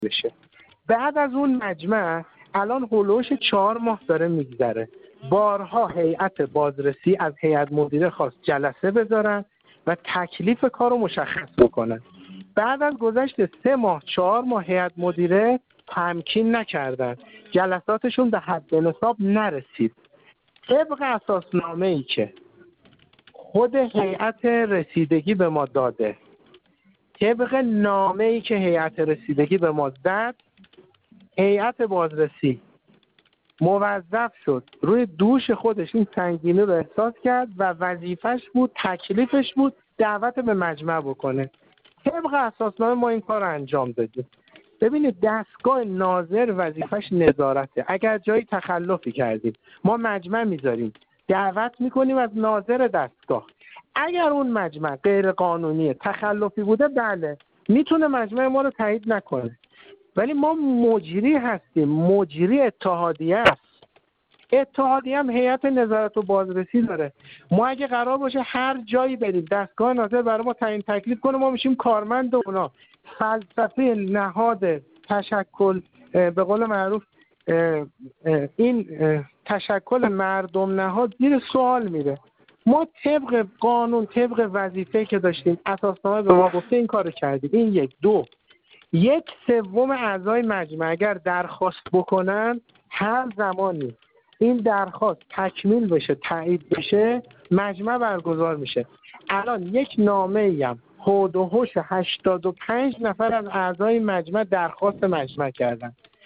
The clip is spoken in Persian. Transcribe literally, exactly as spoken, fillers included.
بشه. بعد از اون مجمع الان هولوش چهار ماه داره میگذره، بارها هیئت بازرسی از هیئت مدیره خواست جلسه بذارن و تکلیف کار رو مشخص بکنن. بعد از گذشت سه ماه چهار ماه هیئت مدیره تمکین نکردن، جلساتشون به حد نصاب نرسید. طبق اساسنامه‌ای که خود هیئت رسیدگی به ما داده، طبق نامه‌ای که هیئت رسیدگی به ما داد، هیئت بازرسی موظف شد روی دوش خودش این سنگینی رو احساس کرد و وظیفش بود، تکلیفش بود دعوت به مجمع بکنه. طبق اساسنامه ما این کار رو انجام دادیم. ببینید دستگاه ناظر وظیفش نظارته. اگر جایی تخلفی کردیم ما مجمع میذاریم، دعوت میکنیم از ناظر دستگاه. اگر اون مجمع غیر قانونیه، تخلفی بوده، بله میتونه مجمع ما رو تایید نکنه، ولی ما مجری هستیم، مجری اتحادیه است. اتحادیه هم هیئت نظارت و بازرسی داره. ما اگه قرار باشه هر جایی بریم دستگاه ناظر برای ما تعیین تکلیف کنه، ما میشیم کارمند اونا. فلسفه نهاد تشکل به قول معروف این تشکل مردم نهاد زیر سوال میره. ما طبق قانون، طبق وظیفه‌ای که داشتیم، اساسنامه به ما گفته این کارو کردیم. این یک. دو، یک سوم اعضای مجمع اگر درخواست بکنن، هر زمانی این درخواست تکمیل بشه، تایید بشه، مجمع برگزار میشه. الان یک نامه‌ای هم حود و حوش هشتاد و پنج نفر از اعضای مجمع درخواست مجمع کردن.